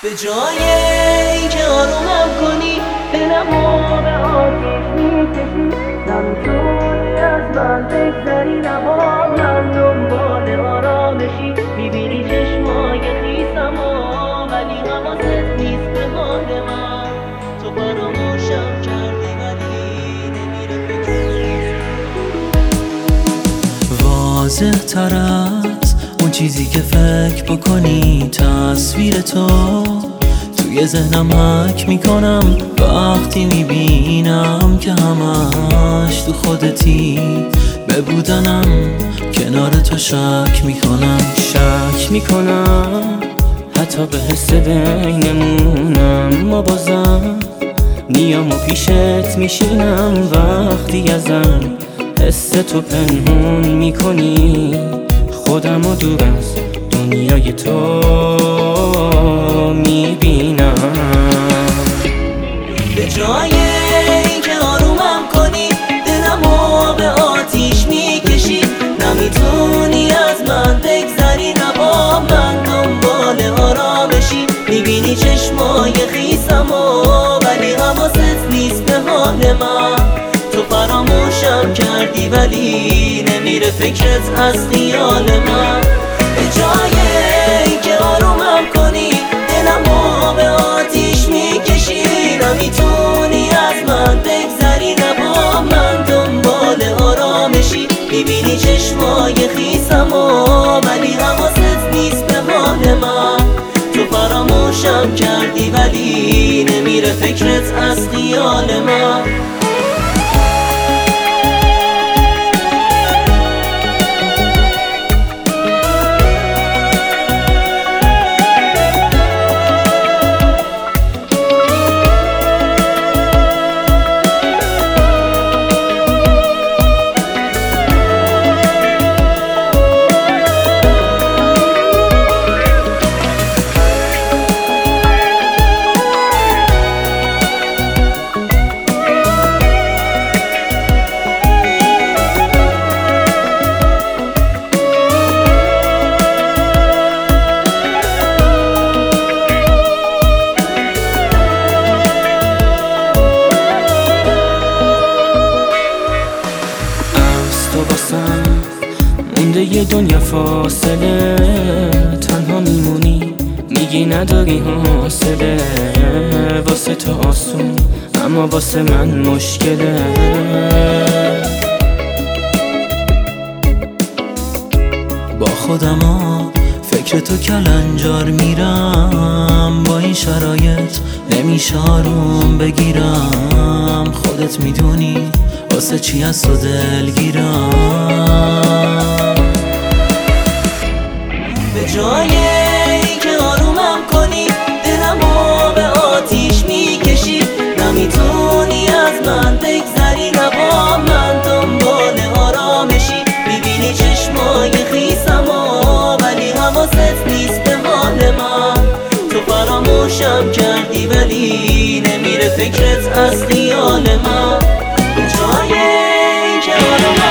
به جای اینکه آرومم کنی دلمو به آتیش میکشی، نمیتونی از من بگذری، نبا من دنبال آرامشی. میبینی چشمای خیسمو ولی حواست نیست به حال من. تو فراموشم کردی ولی نمیره فکر. واضح تر از اون چیزی که فکر بکنی، تصویر تو توی ذهنم حک میکنم وقتی میبینم که همش تو خودتی. به بودنم کنار تو شک میکنم حتی به حس بینمونم. ما بازم میام و پیشت میشینم وقتی ازم حس تو پنهون میکنی. خودمو دور از دنیای تو میبینم. به جای اینکه آرومم کنی دلمو به آتیش میکشی، نمیتونی از من بگذری، نبا من دنبال آرامشی. میبینی چشمای خیسمو ولی حواست نیست به حال من. تو فراموشم کردی ولی نمیره فکرت از خیال من. به جای اینکه آرومم کنی دلمو به آتیش میکشی، نمیتونی از من بگذری، نبا من دنبال آرامشی. میبینی چشمای خیسمو ولی حواست نیست به حال من. تو فراموشم کردی ولی نمیره فکرت از خیال من. مونده یه دنیا فاصله، تنها میمونی میگی نداری حوصله. واسه تو آسون اما واسه من مشکله. با خودم فکر تو کلنجار میرم، با این شرایط نمیشه آروم بگیرم. خودت میدونی واسه چی از تو دلگیرم. به جای اینکه آرومم کنی دلمو به آتیش میکشی، نمیتونی از من بگذری، نبا من دنبال آرامشی. میبینی چشمای خیسمو ولی حواست نیست به حال من. تو فراموشم کردی ولی نمیره فکرت از خیال من. به جای اینکه